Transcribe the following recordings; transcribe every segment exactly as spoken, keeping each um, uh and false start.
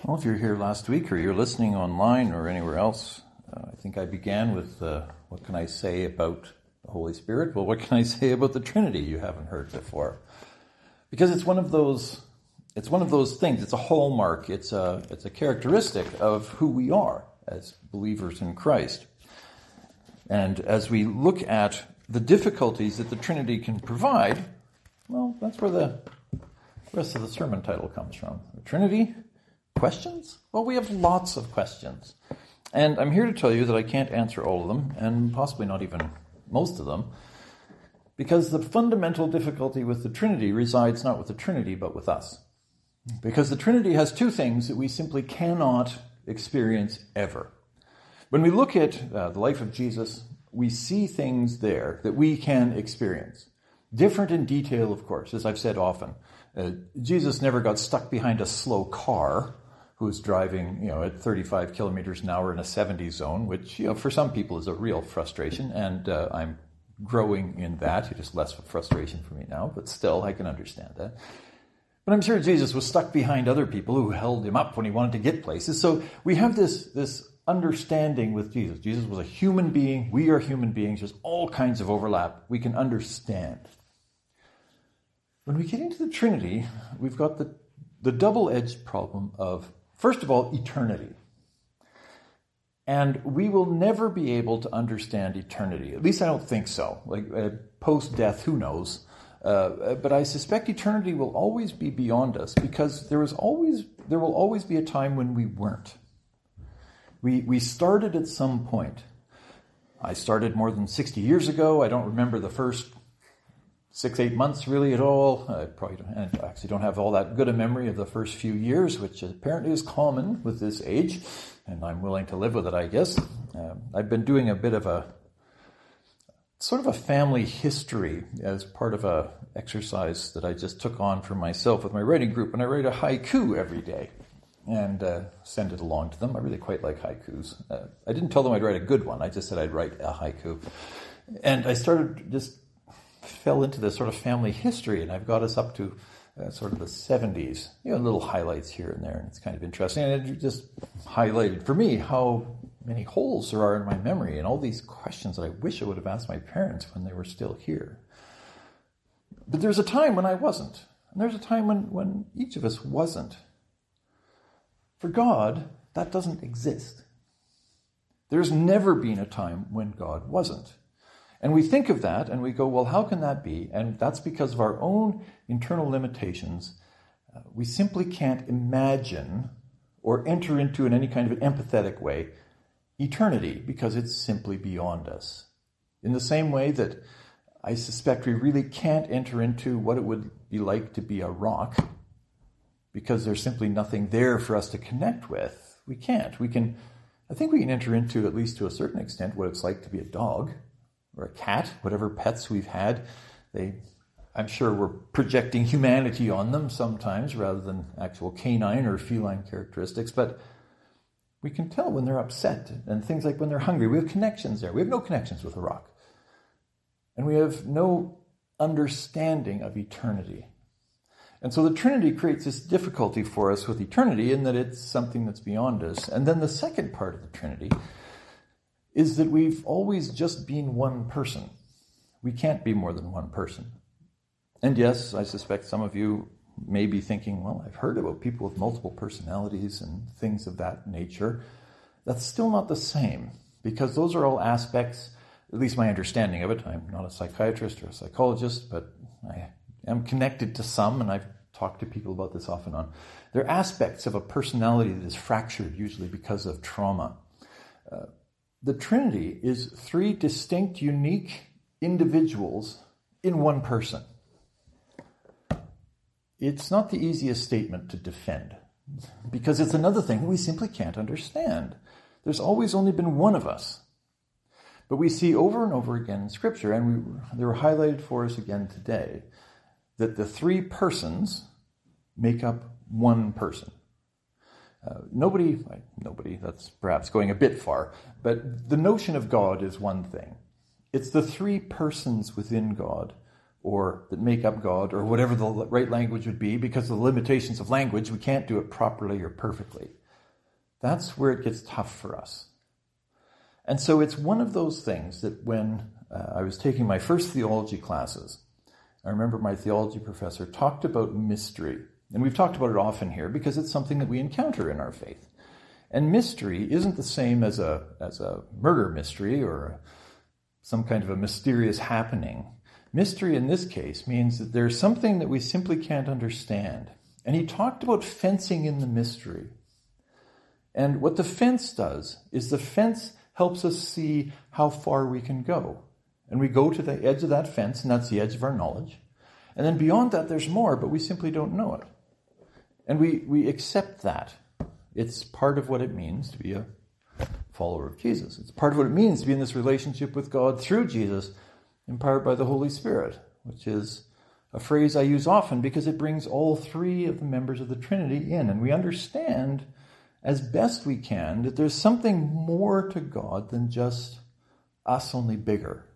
Well, if you're here last week or you're listening online or anywhere else, uh, I think I began with uh, what can I say about the Holy Spirit? Well, what can I say about the Trinity you haven't heard before? Because it's one of those it's one of those things. It's a hallmark. It's a it's a characteristic of who we are as believers in Christ. And as we look at the difficulties that the Trinity can provide, well, that's where the rest of the sermon title comes from. The Trinity. Questions? Well, we have lots of questions. And I'm here to tell you that I can't answer all of them, and possibly not even most of them, because the fundamental difficulty with the Trinity resides not with the Trinity, but with us. Because the Trinity has two things that we simply cannot experience ever. When we look at uh, the life of Jesus, we see things there that we can experience. Different in detail, of course, as I've said often. Uh, Jesus never got stuck behind a slow car who was driving, you know, at thirty-five kilometers an hour in a seventy zone, which, you know, for some people is a real frustration, and uh, I'm growing in that. It is less of a frustration for me now, but still, I can understand that. But I'm sure Jesus was stuck behind other people who held him up when he wanted to get places. So we have this, this understanding with Jesus. Jesus was a human being. We are human beings. There's all kinds of overlap. We can understand. When we get into the Trinity, we've got the, the double-edged problem of, first of all, eternity. And we will never be able to understand eternity. At least I don't think so. Like uh, post-death, who knows? Uh, but I suspect eternity will always be beyond us because there is always there will always be a time when we weren't. We we started at some point. I started more than sixty years ago. I don't remember the first six, eight months really at all. I probably don't, and I actually don't have all that good a memory of the first few years, which apparently is common with this age, and I'm willing to live with it, I guess. Um, I've been doing a bit of a sort of a family history as part of a exercise that I just took on for myself with my writing group, and I write a haiku every day and uh, send it along to them. I really quite like haikus. Uh, I didn't tell them I'd write a good one. I just said I'd write a haiku. And I started just fell into this sort of family history, and I've got us up to uh, sort of the seventies. You know, little highlights here and there, and it's kind of interesting. And it just highlighted for me how many holes there are in my memory and all these questions that I wish I would have asked my parents when they were still here. But there's a time when I wasn't. And there's a time when, when each of us wasn't. For God, that doesn't exist. There's never been a time when God wasn't. And we think of that and we go, well, how can that be? And that's because of our own internal limitations. Uh, we simply can't imagine or enter into in any kind of an empathetic way eternity because it's simply beyond us. In the same way that I suspect we really can't enter into what it would be like to be a rock because there's simply nothing there for us to connect with. We can't. We can, I think we can enter into, at least to a certain extent, what it's like to be a dog or a cat, whatever pets we've had. They, I'm sure we're projecting humanity on them sometimes rather than actual canine or feline characteristics, but we can tell when they're upset and things like when they're hungry. We have connections there. We have no connections with a rock. And we have no understanding of eternity. And so the Trinity creates this difficulty for us with eternity in that it's something that's beyond us. And then the second part of the Trinity is that we've always just been one person. We can't be more than one person. And yes, I suspect some of you may be thinking, well, I've heard about people with multiple personalities and things of that nature. That's still not the same, because those are all aspects, at least my understanding of it. I'm not a psychiatrist or a psychologist, but I am connected to some, and I've talked to people about this off and on. They're aspects of a personality that is fractured, usually because of trauma. Uh, the Trinity is three distinct, unique individuals in one person. It's not the easiest statement to defend, because it's another thing that we simply can't understand. There's always only been one of us. But we see over and over again in Scripture, and we, they were highlighted for us again today, that the three persons make up one person. Uh, nobody, nobody, that's perhaps going a bit far, but the notion of God is one thing. It's the three persons within God or that make up God, or whatever the right language would be, because of the limitations of language, we can't do it properly or perfectly. That's where it gets tough for us. And so it's one of those things that when uh, I was taking my first theology classes, I remember my theology professor talked about mystery. And we've talked about it often here because it's something that we encounter in our faith. And mystery isn't the same as a, as a murder mystery or some kind of a mysterious happening. Mystery in this case means that there's something that we simply can't understand. And he talked about fencing in the mystery. And what the fence does is the fence helps us see how far we can go. And we go to the edge of that fence, and that's the edge of our knowledge. And then beyond that, there's more, but we simply don't know it. And we, we accept that. It's part of what it means to be a follower of Jesus. It's part of what it means to be in this relationship with God through Jesus, empowered by the Holy Spirit, which is a phrase I use often because it brings all three of the members of the Trinity in. And we understand as best we can that there's something more to God than just us, only bigger.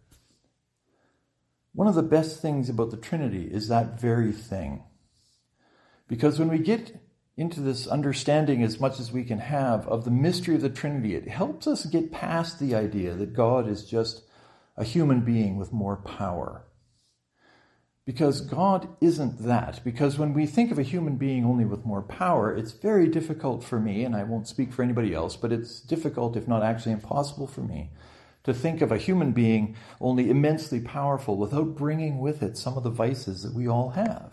One of the best things about the Trinity is that very thing. Because when we get into this understanding as much as we can have of the mystery of the Trinity, it helps us get past the idea that God is just a human being with more power. Because God isn't that. Because when we think of a human being only with more power, it's very difficult for me, and I won't speak for anybody else, but it's difficult, if not actually impossible for me, to think of a human being only immensely powerful without bringing with it some of the vices that we all have.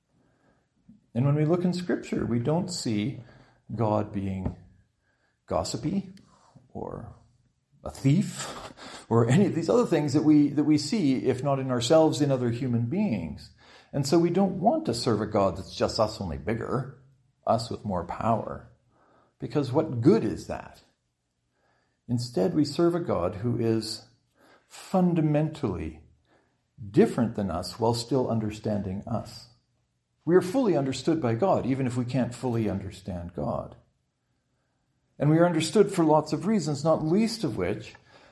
And when we look in Scripture, we don't see God being gossipy or a thief or any of these other things that we that we see, if not in ourselves, in other human beings. And so we don't want to serve a God that's just us, only bigger, us with more power. Because what good is that? Instead, we serve a God who is fundamentally different than us while still understanding us. We are fully understood by God, even if we can't fully understand God. And we are understood for lots of reasons, not least of which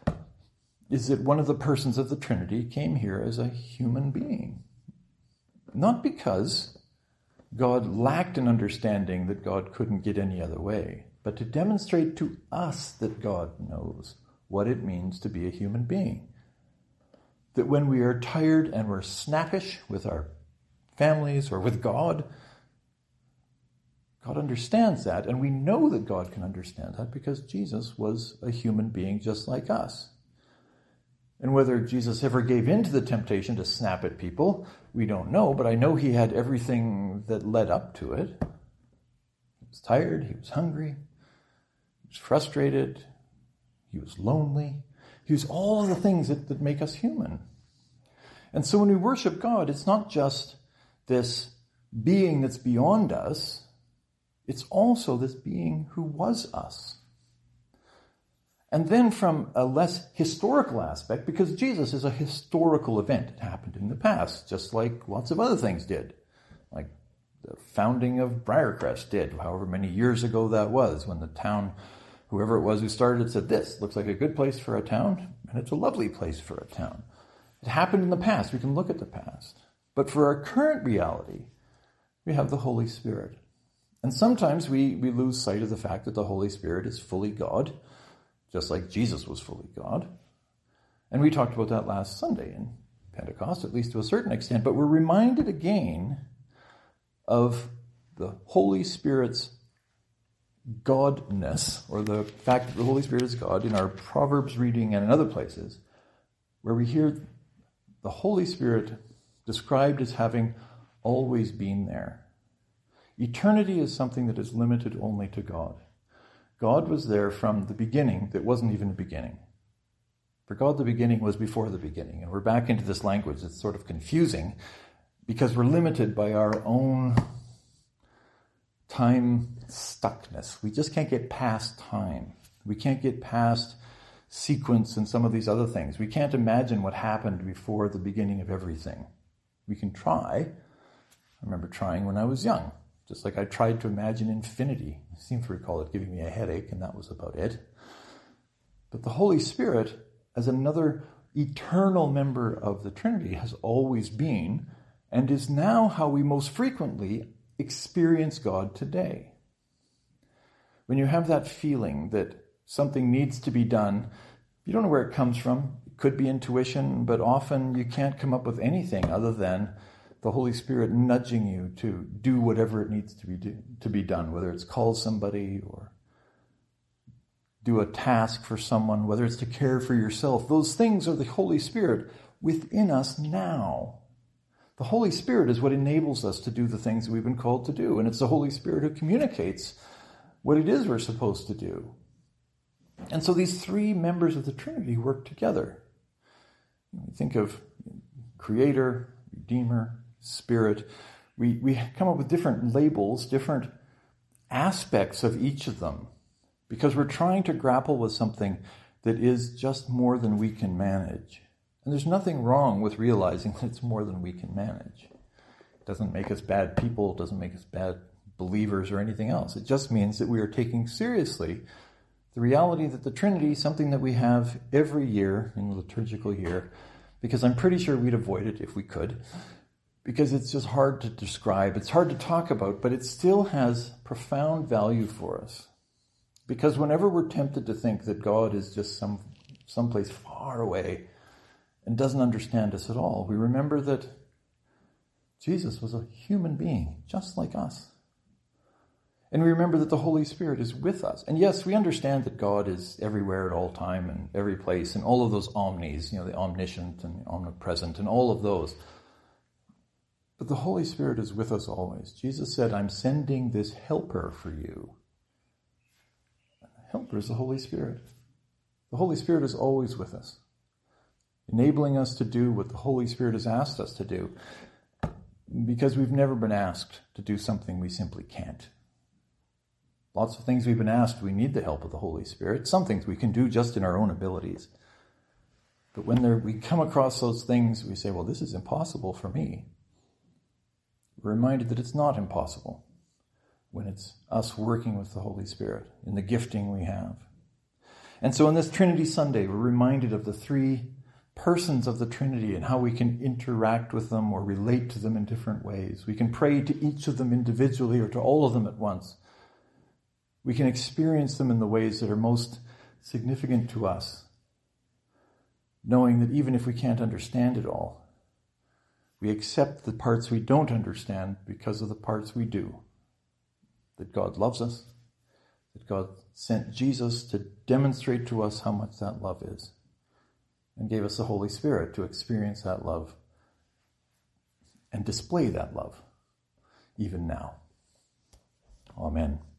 is that one of the persons of the Trinity came here as a human being. Not because God lacked an understanding that God couldn't get any other way, but to demonstrate to us that God knows what it means to be a human being. That when we are tired and we're snappish with our families or with God, God understands that, and we know that God can understand that because Jesus was a human being just like us. And whether Jesus ever gave in to the temptation to snap at people, we don't know, but I know he had everything that led up to it. He was tired, he was hungry, he was frustrated, he was lonely. He was all of the things that, that make us human. And so when we worship God, it's not just this being that's beyond us, it's also this being who was us. And then from a less historical aspect, because Jesus is a historical event. It happened in the past, just like lots of other things did. Like the founding of Briarcrest did, however many years ago that was, when the town, whoever it was who started it, said, this looks like a good place for a town, and it's a lovely place for a town. It happened in the past. We can look at the past. But for our current reality, we have the Holy Spirit. And sometimes we, we lose sight of the fact that the Holy Spirit is fully God, just like Jesus was fully God. And we talked about that last Sunday in Pentecost, at least to a certain extent. But we're reminded again of the Holy Spirit's Godness, or the fact that the Holy Spirit is God, in our Proverbs reading and in other places, where we hear the Holy Spirit described as having always been there. Eternity is something that is limited only to God. God was there from the beginning that wasn't even a beginning. For God, the beginning was before the beginning. And we're back into this language that's sort of confusing because we're limited by our own time stuckness. We just can't get past time. We can't get past sequence and some of these other things. We can't imagine what happened before the beginning of everything. We can try. I remember trying when I was young. Just like I tried to imagine infinity. I seem to recall it giving me a headache, and that was about it. But the Holy Spirit, as another eternal member of the Trinity, has always been, and is now how we most frequently experience God today. When you have that feeling that something needs to be done, you don't know where it comes from. It could be intuition, but often you can't come up with anything other than the Holy Spirit nudging you to do whatever it needs to be do, to be done, whether it's call somebody or do a task for someone, whether it's to care for yourself. Those things are the Holy Spirit within us now. The Holy Spirit is what enables us to do the things we've been called to do, and it's the Holy Spirit who communicates what it is we're supposed to do. And so these three members of the Trinity work together. We think of Creator, Redeemer, Spirit. We, we come up with different labels, different aspects of each of them, because we're trying to grapple with something that is just more than we can manage. And there's nothing wrong with realizing that it's more than we can manage. It doesn't make us bad people, it doesn't make us bad believers or anything else. It just means that we are taking seriously the reality that the Trinity is something that we have every year in the liturgical year, because I'm pretty sure we'd avoid it if we could, because it's just hard to describe, it's hard to talk about, but it still has profound value for us. Because whenever we're tempted to think that God is just some someplace far away and doesn't understand us at all, we remember that Jesus was a human being, just like us. And we remember that the Holy Spirit is with us. And yes, we understand that God is everywhere at all time and every place, and all of those omnis, you know, the omniscient and the omnipresent and all of those. But the Holy Spirit is with us always. Jesus said, I'm sending this helper for you. And the helper is the Holy Spirit. The Holy Spirit is always with us, enabling us to do what the Holy Spirit has asked us to do, because we've never been asked to do something we simply can't. Lots of things we've been asked, we need the help of the Holy Spirit. Some things we can do just in our own abilities. But when there, we come across those things, we say, well, this is impossible for me. We're reminded that it's not impossible when it's us working with the Holy Spirit in the gifting we have. And so on this Trinity Sunday, we're reminded of the three persons of the Trinity and how we can interact with them or relate to them in different ways. We can pray to each of them individually or to all of them at once. We can experience them in the ways that are most significant to us, knowing that even if we can't understand it all, we accept the parts we don't understand because of the parts we do. That God loves us, that God sent Jesus to demonstrate to us how much that love is, and gave us the Holy Spirit to experience that love and display that love, even now. Amen.